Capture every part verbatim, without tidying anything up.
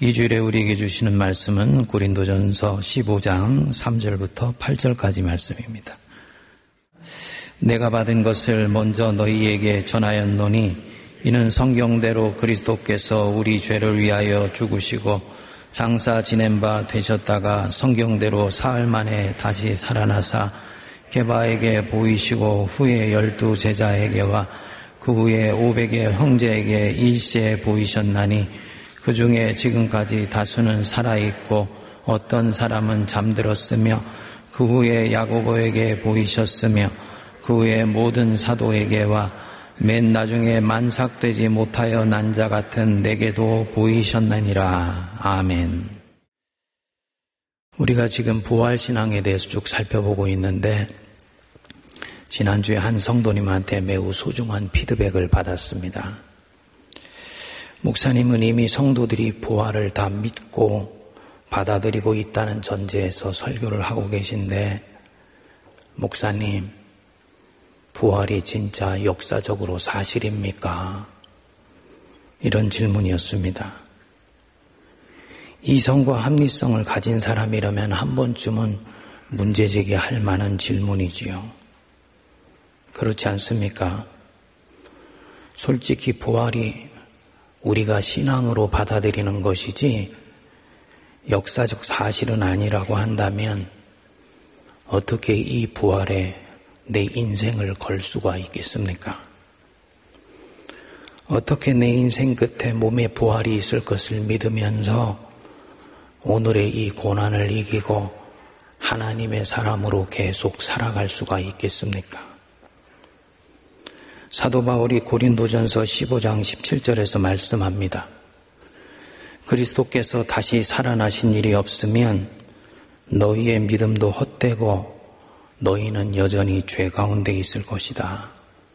이 주일에 우리에게 주시는 말씀은 고린도전서 십오 장 삼 절부터 팔 절까지 말씀입니다. 내가 받은 것을 먼저 너희에게 전하였노니 이는 성경대로 그리스도께서 우리 죄를 위하여 죽으시고 장사 지낸 바 되셨다가 성경대로 사흘 만에 다시 살아나사 게바에게 보이시고 후에 열두 제자에게와 그 후에 오백의 형제에게 일시에 보이셨나니 그 중에 지금까지 다수는 살아있고 어떤 사람은 잠들었으며 그 후에 야고보에게 보이셨으며 그 후에 모든 사도에게와 맨 나중에 만삭되지 못하여 난 자 같은 내게도 보이셨느니라. 아멘. 우리가 지금 부활신앙에 대해서 쭉 살펴보고 있는데 지난주에 한 성도님한테 매우 소중한 피드백을 받았습니다. 목사님은 이미 성도들이 부활을 다 믿고 받아들이고 있다는 전제에서 설교를 하고 계신데 목사님, 부활이 진짜 역사적으로 사실입니까? 이런 질문이었습니다. 이성과 합리성을 가진 사람이라면 한 번쯤은 문제제기할 만한 질문이지요. 그렇지 않습니까? 솔직히 부활이 우리가 신앙으로 받아들이는 것이지 역사적 사실은 아니라고 한다면 어떻게 이 부활에 내 인생을 걸 수가 있겠습니까? 어떻게 내 인생 끝에 몸에 부활이 있을 것을 믿으면서 오늘의 이 고난을 이기고 하나님의 사람으로 계속 살아갈 수가 있겠습니까? 사도 바울이 고린도전서 십오 장 십칠 절에서 말씀합니다. 그리스도께서 다시 살아나신 일이 없으면 너희의 믿음도 헛되고 너희는 여전히 죄 가운데 있을 것이다.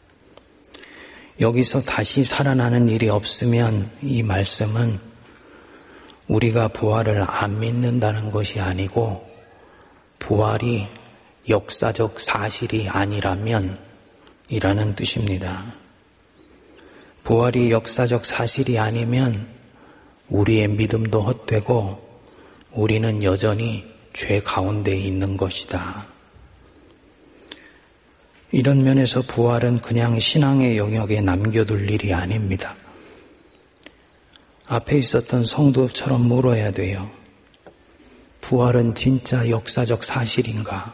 여기서 다시 살아나는 일이 없으면 이 말씀은 우리가 부활을 안 믿는다는 것이 아니고 부활이 역사적 사실이 아니라면 이라는 뜻입니다. 부활이 역사적 사실이 아니면 우리의 믿음도 헛되고 우리는 여전히 죄 가운데 있는 것이다. 이런 면에서 부활은 그냥 신앙의 영역에 남겨둘 일이 아닙니다. 앞에 있었던 성도처럼 물어야 돼요. 부활은 진짜 역사적 사실인가?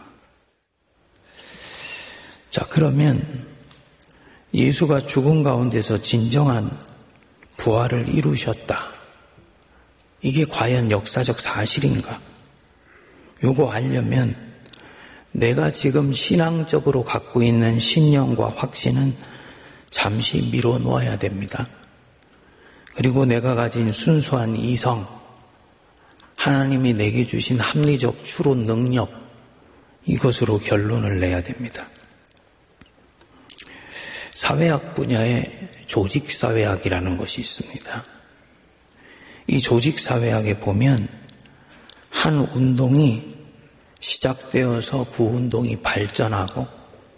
자, 그러면 예수가 죽음 가운데서 진정한 부활을 이루셨다. 이게 과연 역사적 사실인가? 요거 알려면 내가 지금 신앙적으로 갖고 있는 신념과 확신은 잠시 밀어놓아야 됩니다. 그리고 내가 가진 순수한 이성, 하나님이 내게 주신 합리적 추론 능력, 이것으로 결론을 내야 됩니다. 사회학 분야에 조직사회학이라는 것이 있습니다. 이 조직사회학에 보면 한 운동이 시작되어서 그 운동이 발전하고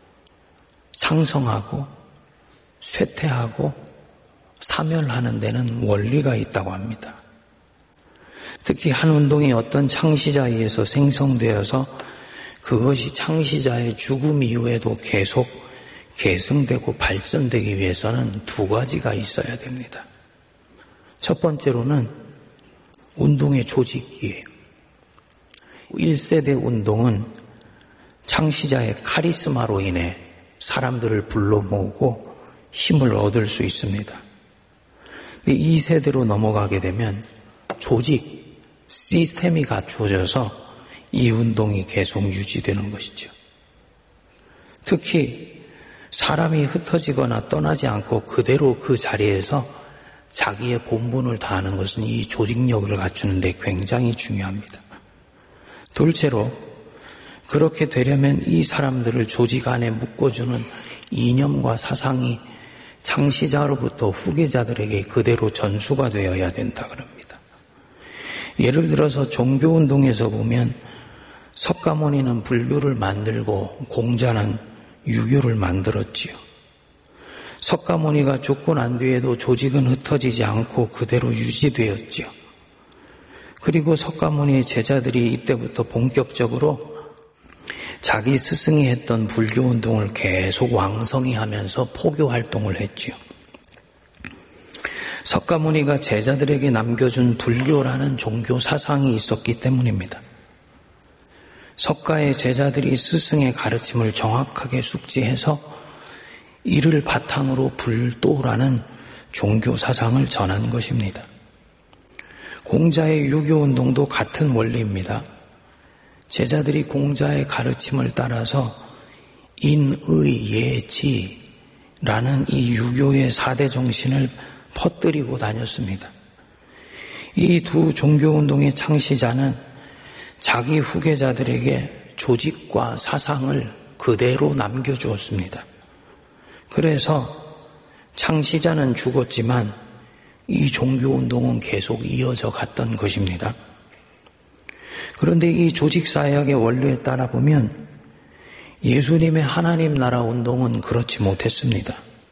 창성하고 쇠퇴하고 사멸하는 데는 원리가 있다고 합니다. 특히 한 운동이 어떤 창시자에 의해서 생성되어서 그것이 창시자의 죽음 이후에도 계속 계승되고 발전되기 위해서는 두 가지가 있어야 됩니다. 첫 번째로는 운동의 조직이에요. 일 세대 운동은 창시자의 카리스마로 인해 사람들을 불러 모으고 힘을 얻을 수 있습니다. 이 세대로 넘어가게 되면 조직, 시스템이 갖춰져서 이 운동이 계속 유지되는 것이죠. 특히 사람이 흩어지거나 떠나지 않고 그대로 그 자리에서 자기의 본분을 다하는 것은 이 조직력을 갖추는 데 굉장히 중요합니다. 둘째로 그렇게 되려면 이 사람들을 조직 안에 묶어주는 이념과 사상이 창시자로부터 후계자들에게 그대로 전수가 되어야 된다 그럽니다. 예를 들어서 종교운동에서 보면 석가모니는 불교를 만들고 공자는 유교를 만들었지요. 석가모니가 죽고 난 뒤에도 조직은 흩어지지 않고 그대로 유지되었지요. 그리고 석가모니의 제자들이 이때부터 본격적으로 자기 스승이 했던 불교 운동을 계속 왕성히 하면서 포교 활동을 했지요. 석가모니가 제자들에게 남겨준 불교라는 종교 사상이 있었기 때문입니다. 석가의 제자들이 스승의 가르침을 정확하게 숙지해서 이를 바탕으로 불도라는 종교 사상을 전한 것입니다. 공자의 유교운동도 같은 원리입니다. 제자들이 공자의 가르침을 따라서 인의예지라는 이 유교의 사대 정신을 퍼뜨리고 다녔습니다. 이 두 종교운동의 창시자는 자기 후계자들에게 조직과 사상을 그대로 남겨주었습니다. 그래서 창시자는 죽었지만 이 종교운동은 계속 이어져 갔던 것입니다. 그런데 이 조직사역의 원리에 따라 보면 예수님의 하나님 나라 운동은 그렇지 못했습니다.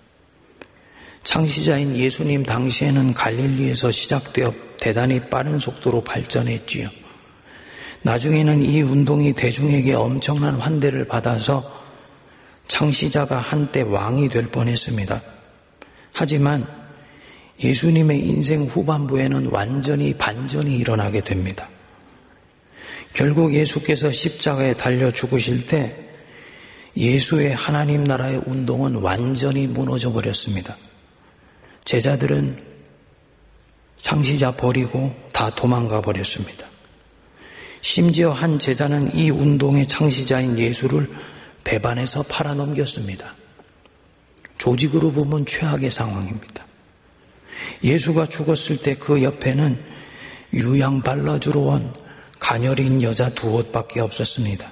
창시자인 예수님 당시에는 갈릴리에서 시작되어 대단히 빠른 속도로 발전했지요. 나중에는 이 운동이 대중에게 엄청난 환대를 받아서 창시자가 한때 왕이 될 뻔했습니다. 하지만 예수님의 인생 후반부에는 완전히 반전이 일어나게 됩니다. 결국 예수께서 십자가에 달려 죽으실 때 예수의 하나님 나라의 운동은 완전히 무너져 버렸습니다. 제자들은 창시자 버리고 다 도망가 버렸습니다. 심지어 한 제자는 이 운동의 창시자인 예수를 배반해서 팔아넘겼습니다. 조직으로 보면 최악의 상황입니다. 예수가 죽었을 때 그 옆에는 유양 발라주러 온 가녀린 여자 두 옷밖에 없었습니다.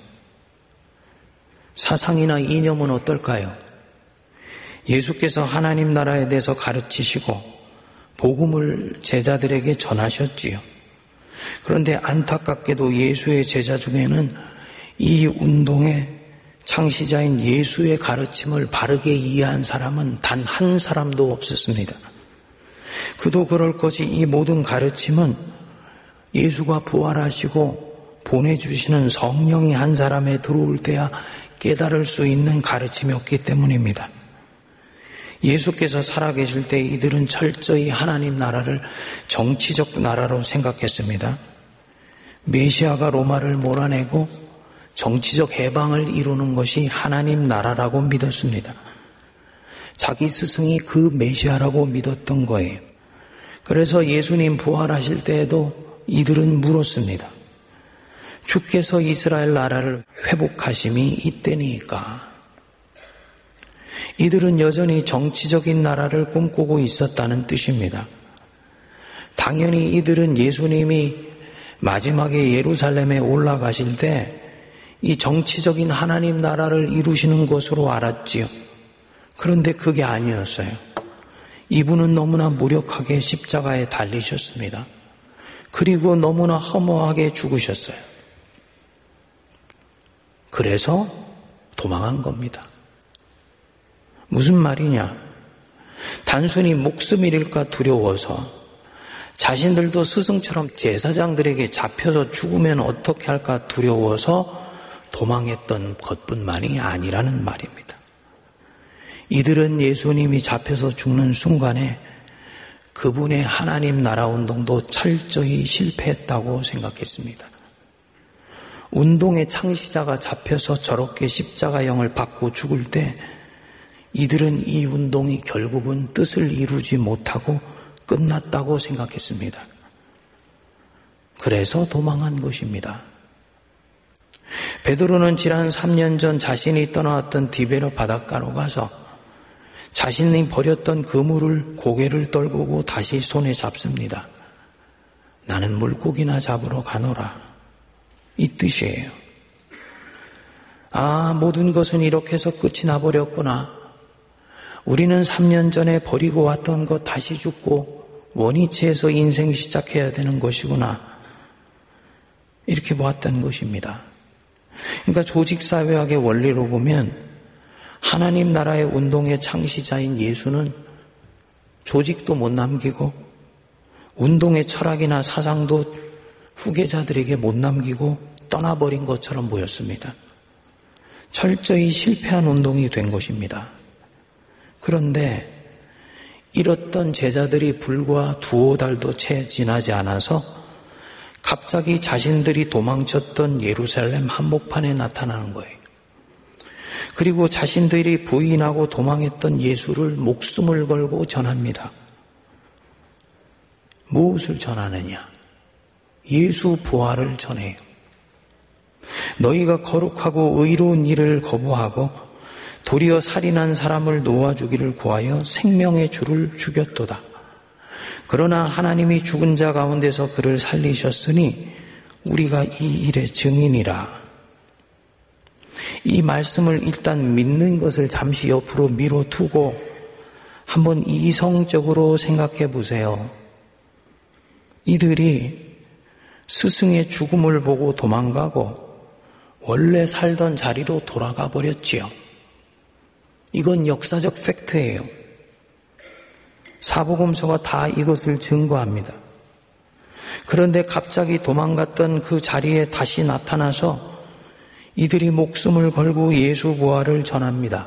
사상이나 이념은 어떨까요? 예수께서 하나님 나라에 대해서 가르치시고 복음을 제자들에게 전하셨지요. 그런데 안타깝게도 예수의 제자 중에는 이 운동의 창시자인 예수의 가르침을 바르게 이해한 사람은 단 한 사람도 없었습니다. 그도 그럴 것이 이 모든 가르침은 예수가 부활하시고 보내주시는 성령이 한 사람에 들어올 때야 깨달을 수 있는 가르침이었기 때문입니다. 예수께서 살아계실 때 이들은 철저히 하나님 나라를 정치적 나라로 생각했습니다. 메시아가 로마를 몰아내고 정치적 해방을 이루는 것이 하나님 나라라고 믿었습니다. 자기 스승이 그 메시아라고 믿었던 거예요. 그래서 예수님 부활하실 때에도 이들은 물었습니다. 주께서 이스라엘 나라를 회복하심이 이때니까. 이들은 여전히 정치적인 나라를 꿈꾸고 있었다는 뜻입니다. 당연히 이들은 예수님이 마지막에 예루살렘에 올라가실 때 이 정치적인 하나님 나라를 이루시는 것으로 알았지요. 그런데 그게 아니었어요. 이분은 너무나 무력하게 십자가에 달리셨습니다. 그리고 너무나 허무하게 죽으셨어요. 그래서 도망한 겁니다. 무슨 말이냐? 단순히 목숨 잃을까 두려워서 자신들도 스승처럼 제사장들에게 잡혀서 죽으면 어떻게 할까 두려워서 도망했던 것뿐만이 아니라는 말입니다. 이들은 예수님이 잡혀서 죽는 순간에 그분의 하나님 나라 운동도 철저히 실패했다고 생각했습니다. 운동의 창시자가 잡혀서 저렇게 십자가형을 받고 죽을 때 이들은 이 운동이 결국은 뜻을 이루지 못하고 끝났다고 생각했습니다. 그래서 도망한 것입니다. 베드로는 지난 삼 년 전 자신이 떠나왔던 디베로 바닷가로 가서 자신이 버렸던 그물을 고개를 떨구고 다시 손에 잡습니다. 나는 물고기나 잡으러 가노라. 이 뜻이에요. 아, 모든 것은 이렇게 해서 끝이 나버렸구나. 우리는 삼 년 전에 버리고 왔던 것 다시 죽고 원위치에서 인생 시작해야 되는 것이구나. 이렇게 보았던 것입니다. 그러니까 조직사회학의 원리로 보면 하나님 나라의 운동의 창시자인 예수는 조직도 못 남기고 운동의 철학이나 사상도 후계자들에게 못 남기고 떠나버린 것처럼 보였습니다. 철저히 실패한 운동이 된 것입니다. 그런데 잃었던 제자들이 불과 두어 달도 채 지나지 않아서 갑자기 자신들이 도망쳤던 예루살렘 한복판에 나타나는 거예요. 그리고 자신들이 부인하고 도망했던 예수를 목숨을 걸고 전합니다. 무엇을 전하느냐? 예수 부활을 전해요. 너희가 거룩하고 의로운 일을 거부하고 도리어 살인한 사람을 놓아주기를 구하여 생명의 주를 죽였도다. 그러나 하나님이 죽은 자 가운데서 그를 살리셨으니 우리가 이 일의 증인이라. 이 말씀을 일단 믿는 것을 잠시 옆으로 미뤄두고 한번 이성적으로 생각해 보세요. 이들이 스승의 죽음을 보고 도망가고 원래 살던 자리로 돌아가 버렸지요. 이건 역사적 팩트예요. 사복음서가 다 이것을 증거합니다. 그런데 갑자기 도망갔던 그 자리에 다시 나타나서 이들이 목숨을 걸고 예수 부활을 전합니다.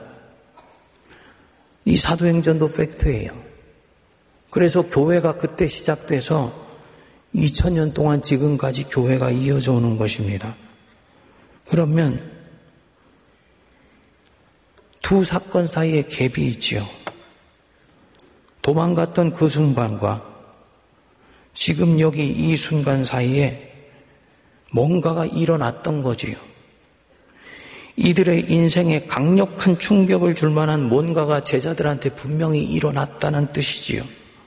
이 사도행전도 팩트예요. 그래서 교회가 그때 시작돼서 이천 년 동안 지금까지 교회가 이어져 오는 것입니다. 그러면 두 사건 사이에 갭이 있지요. 도망갔던 그 순간과 지금 여기 이 순간 사이에 뭔가가 일어났던 거지요. 이들의 인생에 강력한 충격을 줄 만한 뭔가가 제자들한테 분명히 일어났다는 뜻이지요.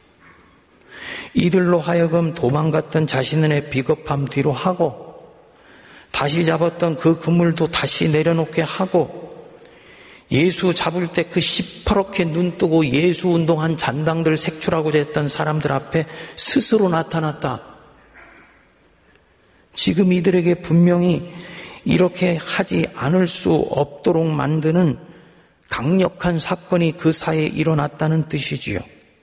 이들로 하여금 도망갔던 자신의 비겁함 뒤로 하고 다시 잡았던 그 그물도 다시 내려놓게 하고 예수 잡을 때 그 시퍼렇게 눈 뜨고 예수 운동한 잔당들 색출하고자 했던 사람들 앞에 스스로 나타났다. 지금 이들에게 분명히 이렇게 하지 않을 수 없도록 만드는 강력한 사건이 그 사이에 일어났다는 뜻이지요.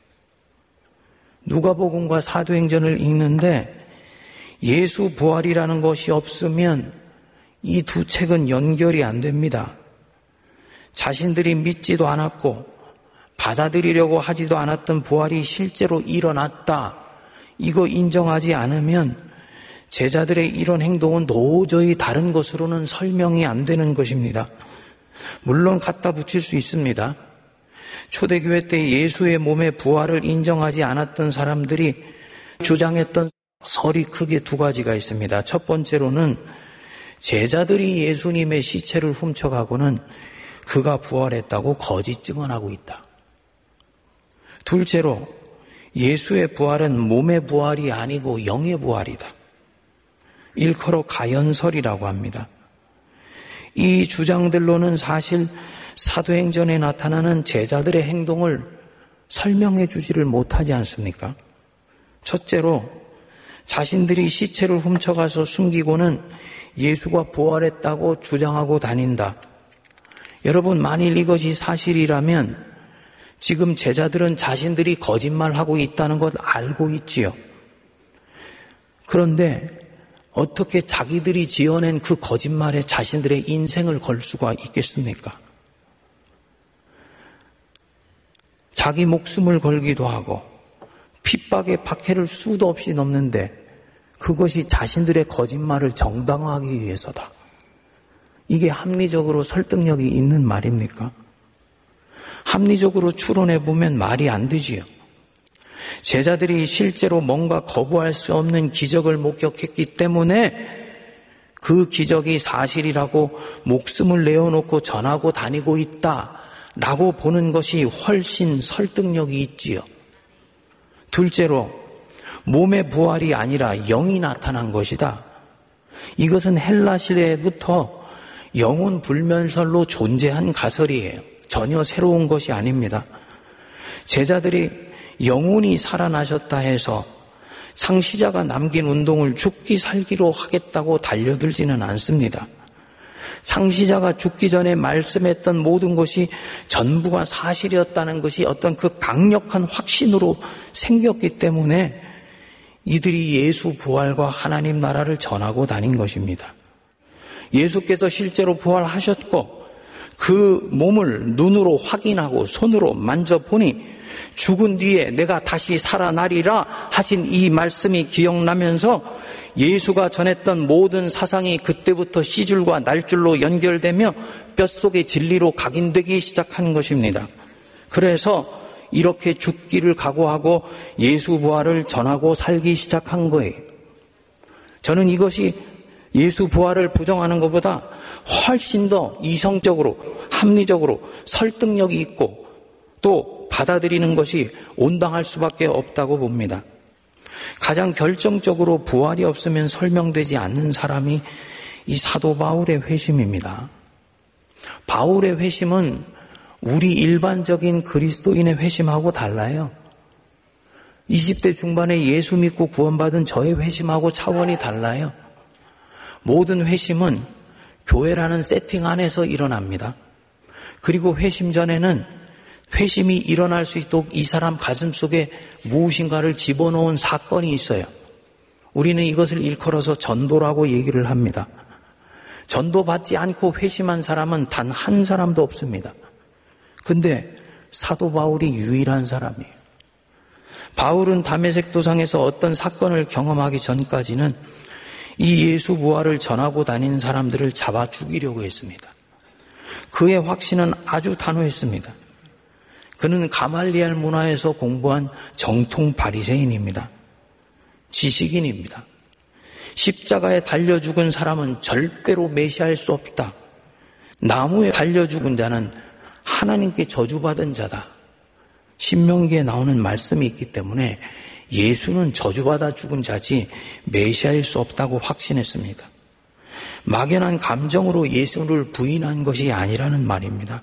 누가복음과 사도행전을 읽는데 예수 부활이라는 것이 없으면 이 두 책은 연결이 안 됩니다. 자신들이 믿지도 않았고 받아들이려고 하지도 않았던 부활이 실제로 일어났다. 이거 인정하지 않으면 제자들의 이런 행동은 도저히 다른 것으로는 설명이 안 되는 것입니다. 물론 갖다 붙일 수 있습니다. 초대교회 때 예수의 몸의 부활을 인정하지 않았던 사람들이 주장했던 설이 크게 두 가지가 있습니다. 첫 번째로는 제자들이 예수님의 시체를 훔쳐가고는 그가 부활했다고 거짓 증언하고 있다. 둘째로 예수의 부활은 몸의 부활이 아니고 영의 부활이다. 일컬어 가연설이라고 합니다. 이 주장들로는 사실 사도행전에 나타나는 제자들의 행동을 설명해 주지를 못하지 않습니까? 첫째로 자신들이 시체를 훔쳐가서 숨기고는 예수가 부활했다고 주장하고 다닌다. 여러분, 만일 이것이 사실이라면 지금 제자들은 자신들이 거짓말하고 있다는 것 알고 있지요. 그런데 어떻게 자기들이 지어낸 그 거짓말에 자신들의 인생을 걸 수가 있겠습니까? 자기 목숨을 걸기도 하고 핍박의 박해를 수도 없이 넘는데 그것이 자신들의 거짓말을 정당화하기 위해서다. 이게 합리적으로 설득력이 있는 말입니까? 합리적으로 추론해보면 말이 안 되지요. 제자들이 실제로 뭔가 거부할 수 없는 기적을 목격했기 때문에 그 기적이 사실이라고 목숨을 내어놓고 전하고 다니고 있다라고 보는 것이 훨씬 설득력이 있지요. 둘째로 몸의 부활이 아니라 영이 나타난 것이다. 이것은 헬라 시대부터 영혼 불면설로 존재한 가설이에요. 전혀 새로운 것이 아닙니다. 제자들이 영혼이 살아나셨다 해서 창시자가 남긴 운동을 죽기 살기로 하겠다고 달려들지는 않습니다. 창시자가 죽기 전에 말씀했던 모든 것이 전부가 사실이었다는 것이 어떤 그 강력한 확신으로 생겼기 때문에 이들이 예수 부활과 하나님 나라를 전하고 다닌 것입니다. 예수께서 실제로 부활하셨고 그 몸을 눈으로 확인하고 손으로 만져보니 죽은 뒤에 내가 다시 살아나리라 하신 이 말씀이 기억나면서 예수가 전했던 모든 사상이 그때부터 씨줄과 날줄로 연결되며 뼛속의 진리로 각인되기 시작한 것입니다. 그래서 이렇게 죽기를 각오하고 예수 부활을 전하고 살기 시작한 거예요. 저는 이것이 예수 부활을 부정하는 것보다 훨씬 더 이성적으로, 합리적으로 설득력이 있고 또 받아들이는 것이 온당할 수밖에 없다고 봅니다. 가장 결정적으로 부활이 없으면 설명되지 않는 사람이 이 사도 바울의 회심입니다. 바울의 회심은 우리 일반적인 그리스도인의 회심하고 달라요. 이십 대 중반에 예수 믿고 구원받은 저의 회심하고 차원이 달라요. 모든 회심은 교회라는 세팅 안에서 일어납니다. 그리고 회심 전에는 회심이 일어날 수 있도록 이 사람 가슴 속에 무엇인가를 집어넣은 사건이 있어요. 우리는 이것을 일컬어서 전도라고 얘기를 합니다. 전도받지 않고 회심한 사람은 단 한 사람도 없습니다. 근데 사도 바울이 유일한 사람이에요. 바울은 다메섹 도상에서 어떤 사건을 경험하기 전까지는 이 예수 부활을 전하고 다닌 사람들을 잡아 죽이려고 했습니다. 그의 확신은 아주 단호했습니다. 그는 가말리엘 문화에서 공부한 정통 바리새인입니다. 지식인입니다. 십자가에 달려 죽은 사람은 절대로 메시아일 수 없다. 나무에 달려 죽은 자는 하나님께 저주받은 자다. 신명기에 나오는 말씀이 있기 때문에 예수는 저주받아 죽은 자지 메시아일 수 없다고 확신했습니다. 막연한 감정으로 예수를 부인한 것이 아니라는 말입니다.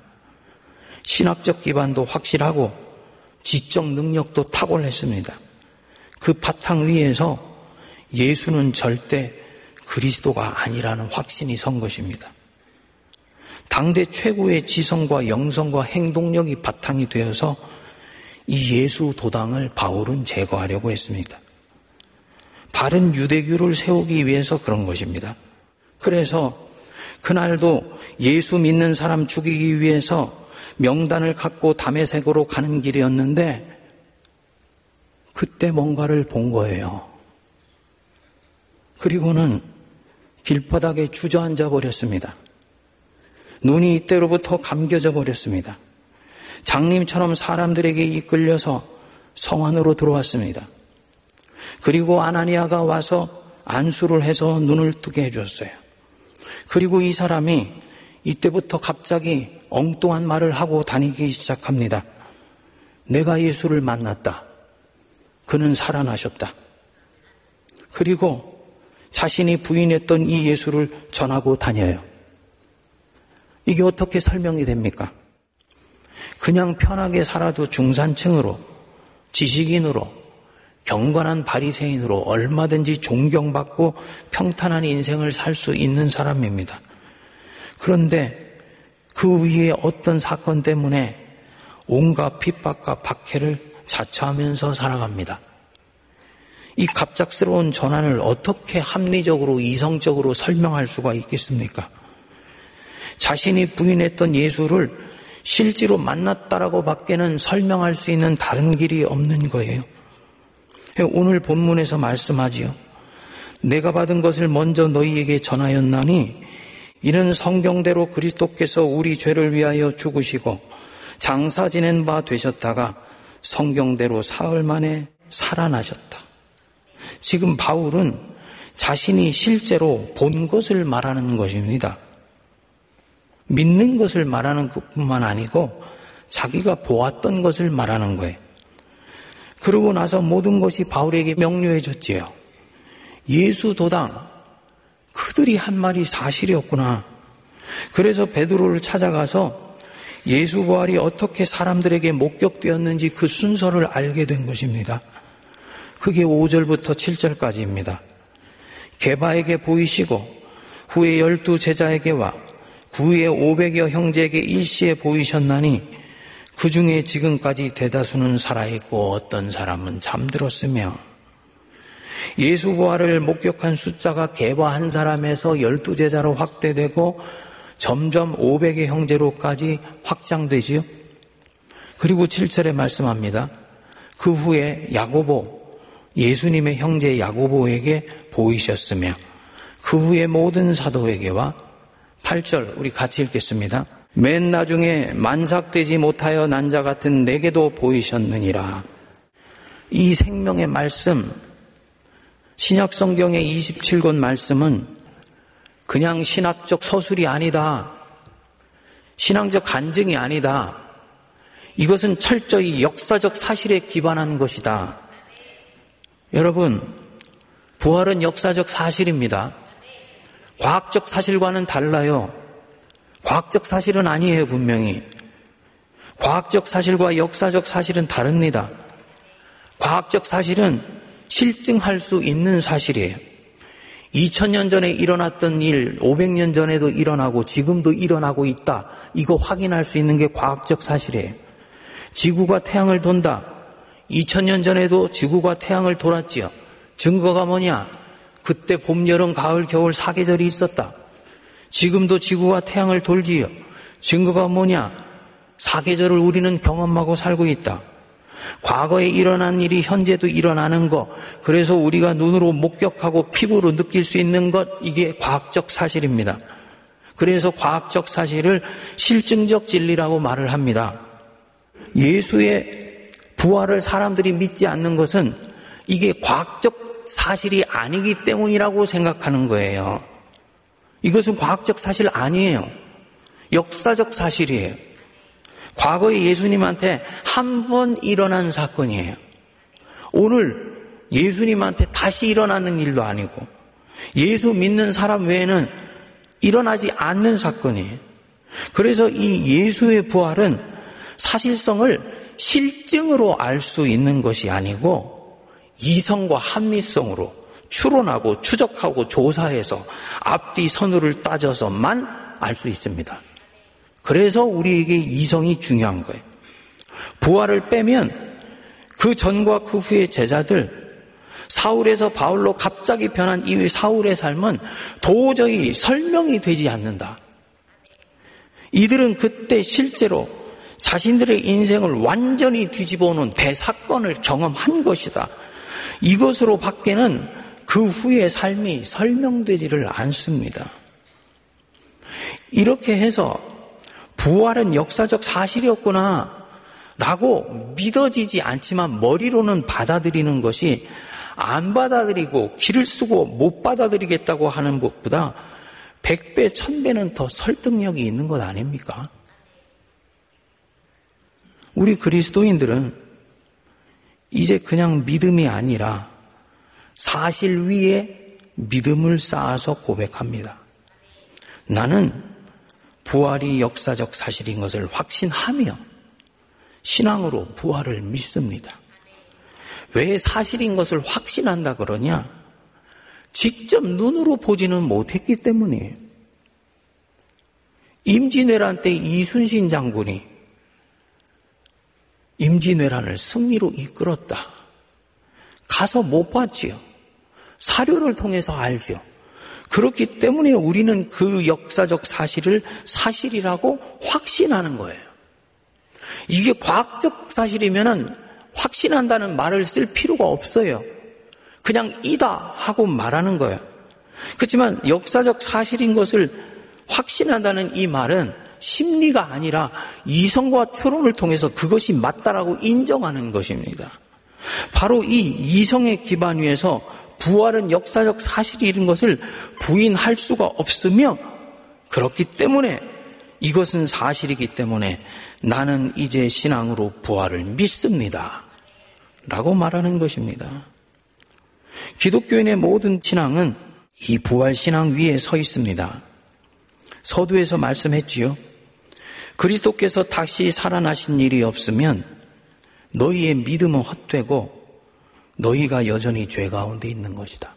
신학적 기반도 확실하고 지적 능력도 탁월했습니다. 그 바탕 위에서 예수는 절대 그리스도가 아니라는 확신이 선 것입니다. 당대 최고의 지성과 영성과 행동력이 바탕이 되어서 이 예수 도당을 바울은 제거하려고 했습니다. 바른 유대교를 세우기 위해서 그런 것입니다. 그래서 그날도 예수 믿는 사람 죽이기 위해서 명단을 갖고 다메섹으로 가는 길이었는데 그때 뭔가를 본 거예요. 그리고는 길바닥에 주저앉아 버렸습니다. 눈이 이때로부터 감겨져 버렸습니다. 장님처럼 사람들에게 이끌려서 성 안으로 들어왔습니다. 그리고 아나니아가 와서 안수를 해서 눈을 뜨게 해주었어요. 그리고 이 사람이 이때부터 갑자기 엉뚱한 말을 하고 다니기 시작합니다. 내가 예수를 만났다. 그는 살아나셨다. 그리고 자신이 부인했던 이 예수를 전하고 다녀요. 이게 어떻게 설명이 됩니까? 그냥 편하게 살아도 중산층으로, 지식인으로, 경건한 바리새인으로 얼마든지 존경받고 평탄한 인생을 살 수 있는 사람입니다. 그런데 그 위에 어떤 사건 때문에 온갖 핍박과 박해를 자처하면서 살아갑니다. 이 갑작스러운 전환을 어떻게 합리적으로 이성적으로 설명할 수가 있겠습니까? 자신이 부인했던 예수를 실제로 만났다라고 밖에는 설명할 수 있는 다른 길이 없는 거예요. 오늘 본문에서 말씀하지요. 내가 받은 것을 먼저 너희에게 전하였나니 이는 성경대로 그리스도께서 우리 죄를 위하여 죽으시고 장사 지낸 바 되셨다가 성경대로 사흘 만에 살아나셨다. 지금 바울은 자신이 실제로 본 것을 말하는 것입니다. 믿는 것을 말하는 것뿐만 아니고 자기가 보았던 것을 말하는 거예요. 그러고 나서 모든 것이 바울에게 명료해졌지요. 예수 도당, 그들이 한 말이 사실이었구나. 그래서 베드로를 찾아가서 예수 부활이 어떻게 사람들에게 목격되었는지 그 순서를 알게 된 것입니다. 그게 오 절부터 칠 절까지입니다. 게바에게 보이시고 후에 열두 제자에게와 구의 오백여 형제에게 일시에 보이셨나니 그 중에 지금까지 대다수는 살아있고 어떤 사람은 잠들었으며 예수 부활을 목격한 숫자가 개바 한 사람에서 열두 제자로 확대되고 점점 오백의 형제로까지 확장되지요. 그리고 칠 절에 말씀합니다. 그 후에 야고보, 예수님의 형제 야고보에게 보이셨으며 그 후에 모든 사도에게와 팔 절 우리 같이 읽겠습니다. 맨 나중에 만삭되지 못하여 난 자 같은 내게도 보이셨느니라. 이 생명의 말씀, 신약 성경의 이십칠 권 말씀은 그냥 신학적 서술이 아니다. 신앙적 간증이 아니다. 이것은 철저히 역사적 사실에 기반한 것이다. 여러분, 부활은 역사적 사실입니다. 과학적 사실과는 달라요. 과학적 사실은 아니에요, 분명히. 과학적 사실과 역사적 사실은 다릅니다. 과학적 사실은 실증할 수 있는 사실이에요. 이천 년 전에 일어났던 일, 오백 년 전에도 일어나고 지금도 일어나고 있다. 이거 확인할 수 있는 게 과학적 사실이에요. 지구가 태양을 돈다. 이천 년 전에도 지구가 태양을 돌았지요. 증거가 뭐냐? 그때 봄, 여름, 가을, 겨울 사계절이 있었다. 지금도 지구가 태양을 돌지요. 증거가 뭐냐? 사계절을 우리는 경험하고 살고 있다. 과거에 일어난 일이 현재도 일어나는 것, 그래서 우리가 눈으로 목격하고 피부로 느낄 수 있는 것, 이게 과학적 사실입니다. 그래서 과학적 사실을 실증적 진리라고 말을 합니다. 예수의 부활을 사람들이 믿지 않는 것은 이게 과학적 사실이 아니기 때문이라고 생각하는 거예요. 이것은 과학적 사실 아니에요. 역사적 사실이에요. 과거에 예수님한테 한 번 일어난 사건이에요. 오늘 예수님한테 다시 일어나는 일도 아니고 예수 믿는 사람 외에는 일어나지 않는 사건이에요. 그래서 이 예수의 부활은 사실성을 실증으로 알 수 있는 것이 아니고 이성과 합리성으로 추론하고 추적하고 조사해서 앞뒤 선후를 따져서만 알 수 있습니다. 그래서 우리에게 이성이 중요한 거예요. 부활을 빼면 그 전과 그 후의 제자들, 사울에서 바울로 갑자기 변한 이후 사울의 삶은 도저히 설명이 되지 않는다. 이들은 그때 실제로 자신들의 인생을 완전히 뒤집어 놓은 대사건을 경험한 것이다. 이것으로 밖에는 그 후의 삶이 설명되지를 않습니다. 이렇게 해서 부활은 역사적 사실이었구나 라고 믿어지지 않지만 머리로는 받아들이는 것이 안 받아들이고 길을 쓰고 못 받아들이겠다고 하는 것보다 백 배, 천 배는 더 설득력이 있는 것 아닙니까? 우리 그리스도인들은 이제 그냥 믿음이 아니라 사실 위에 믿음을 쌓아서 고백합니다. 나는 부활이 역사적 사실인 것을 확신하며 신앙으로 부활을 믿습니다. 왜 사실인 것을 확신한다 그러냐? 직접 눈으로 보지는 못했기 때문이에요. 임진왜란 때 이순신 장군이 임진왜란을 승리로 이끌었다. 가서 못 봤지요. 사료를 통해서 알죠. 그렇기 때문에 우리는 그 역사적 사실을 사실이라고 확신하는 거예요. 이게 과학적 사실이면은 확신한다는 말을 쓸 필요가 없어요. 그냥 이다 하고 말하는 거예요. 그렇지만 역사적 사실인 것을 확신한다는 이 말은 심리가 아니라 이성과 추론을 통해서 그것이 맞다라고 인정하는 것입니다. 바로 이 이성의 기반 위에서 부활은 역사적 사실인 것을 부인할 수가 없으며 그렇기 때문에 이것은 사실이기 때문에 나는 이제 신앙으로 부활을 믿습니다. 라고 말하는 것입니다. 기독교인의 모든 신앙은 이 부활 신앙 위에 서 있습니다. 서두에서 말씀했지요. 그리스도께서 다시 살아나신 일이 없으면 너희의 믿음은 헛되고 너희가 여전히 죄 가운데 있는 것이다.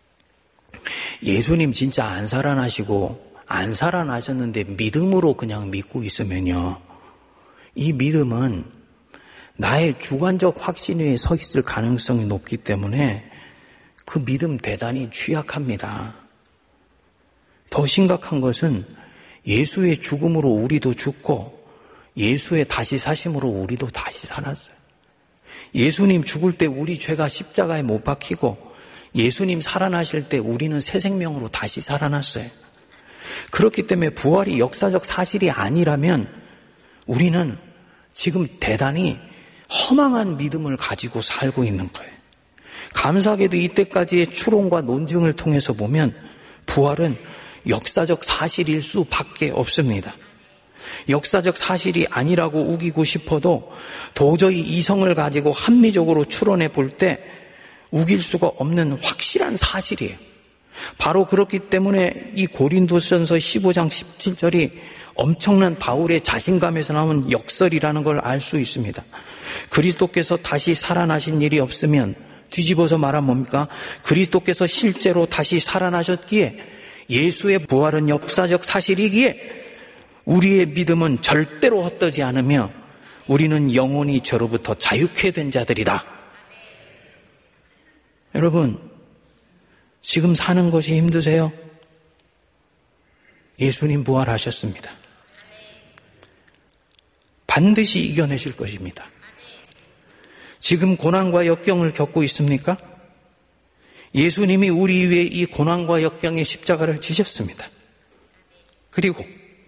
예수님 진짜 안 살아나시고 안 살아나셨는데 믿음으로 그냥 믿고 있으면요. 이 믿음은 나의 주관적 확신 위에 서 있을 가능성이 높기 때문에 그 믿음 대단히 취약합니다. 더 심각한 것은 예수의 죽음으로 우리도 죽고 예수의 다시 사심으로 우리도 다시 살았어요. 예수님 죽을 때 우리 죄가 십자가에 못 박히고 예수님 살아나실 때 우리는 새 생명으로 다시 살아났어요. 그렇기 때문에 부활이 역사적 사실이 아니라면 우리는 지금 대단히 허망한 믿음을 가지고 살고 있는 거예요. 감사하게도 이때까지의 추론과 논증을 통해서 보면 부활은 역사적 사실일 수밖에 없습니다. 역사적 사실이 아니라고 우기고 싶어도 도저히 이성을 가지고 합리적으로 추론해 볼 때 우길 수가 없는 확실한 사실이에요. 바로 그렇기 때문에 이 고린도전서 십오 장 십칠 절이 엄청난 바울의 자신감에서 나온 역설이라는 걸 알 수 있습니다. 그리스도께서 다시 살아나신 일이 없으면 뒤집어서 말하면 뭡니까? 그리스도께서 실제로 다시 살아나셨기에 예수의 부활은 역사적 사실이기에 우리의 믿음은 절대로 헛되지 않으며 우리는 영원히 저로부터 자유케 된 자들이다. 여러분, 지금 사는 것이 힘드세요? 예수님 부활하셨습니다. 반드시 이겨내실 것입니다. 지금 고난과 역경을 겪고 있습니까? 예수님이 우리 위해 이 고난과 역경의 십자가를 지셨습니다. 그리고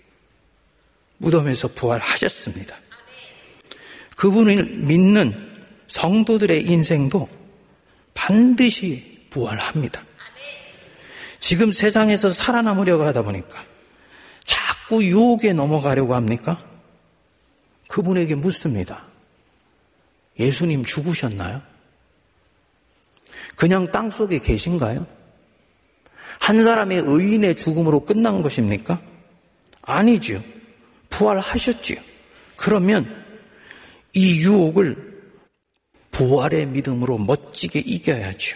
무덤에서 부활하셨습니다. 그분을 믿는 성도들의 인생도 반드시 부활합니다. 지금 세상에서 살아남으려고 하다 보니까 자꾸 유혹에 넘어가려고 합니까? 그분에게 묻습니다. 예수님 죽으셨나요? 그냥 땅속에 계신가요? 한 사람의 의인의 죽음으로 끝난 것입니까? 아니지요. 부활하셨지요. 그러면 이 유혹을 부활의 믿음으로 멋지게 이겨야죠.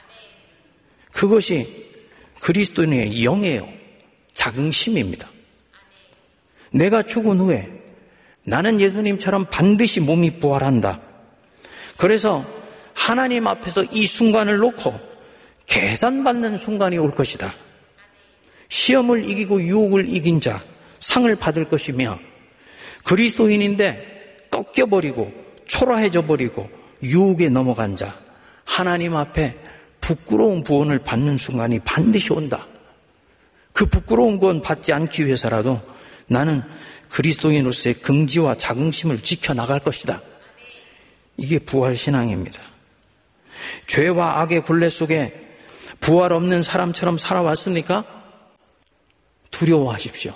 그것이 그리스도인의 영예요. 자긍심입니다. 내가 죽은 후에 나는 예수님처럼 반드시 몸이 부활한다. 그래서 하나님 앞에서 이 순간을 놓고 계산받는 순간이 올 것이다. 시험을 이기고 유혹을 이긴 자 상을 받을 것이며 그리스도인인데 꺾여버리고 초라해져 버리고 유혹에 넘어간 자 하나님 앞에 부끄러운 구원을 받는 순간이 반드시 온다. 그 부끄러운 구원 받지 않기 위해서라도 나는 그리스도인으로서의 긍지와 자긍심을 지켜나갈 것이다. 이게 부활신앙입니다. 죄와 악의 굴레 속에 부활 없는 사람처럼 살아왔습니까? 두려워하십시오.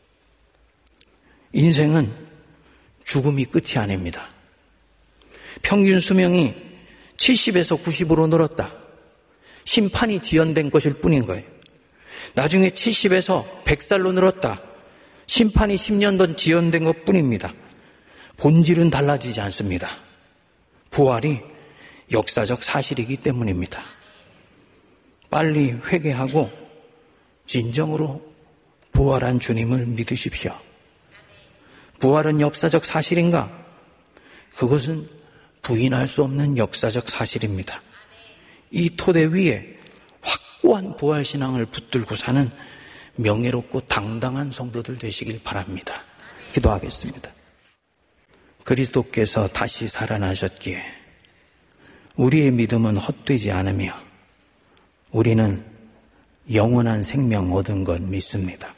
인생은 죽음이 끝이 아닙니다. 평균 수명이 칠십에서 구십으로 늘었다. 심판이 지연된 것일 뿐인 거예요. 나중에 칠십에서 백 살로 늘었다. 심판이 십 년 더 지연된 것 뿐입니다. 본질은 달라지지 않습니다. 부활이 역사적 사실이기 때문입니다. 빨리 회개하고 진정으로 부활한 주님을 믿으십시오. 부활은 역사적 사실인가? 그것은 부인할 수 없는 역사적 사실입니다. 이 토대 위에 확고한 부활신앙을 붙들고 사는 명예롭고 당당한 성도들 되시길 바랍니다. 기도하겠습니다. 그리스도께서 다시 살아나셨기에 우리의 믿음은 헛되지 않으며 우리는 영원한 생명 얻은 것 믿습니다.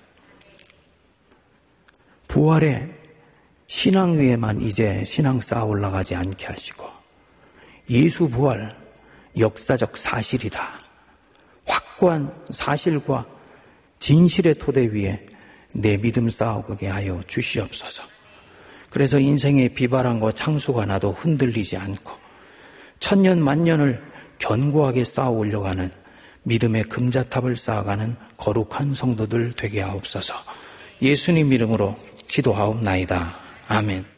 부활의 신앙 위에만 이제 신앙 쌓아 올라가지 않게 하시고 예수 부활 역사적 사실이다. 확고한 사실과 진실의 토대 위에 내 믿음 쌓아오게 하여 주시옵소서. 그래서 인생의 비바람과 창수가 나도 흔들리지 않고 천년 만년을 견고하게 쌓아 올려가는 믿음의 금자탑을 쌓아가는 거룩한 성도들 되게 하옵소서. 예수님 이름으로 기도하옵나이다. 아멘.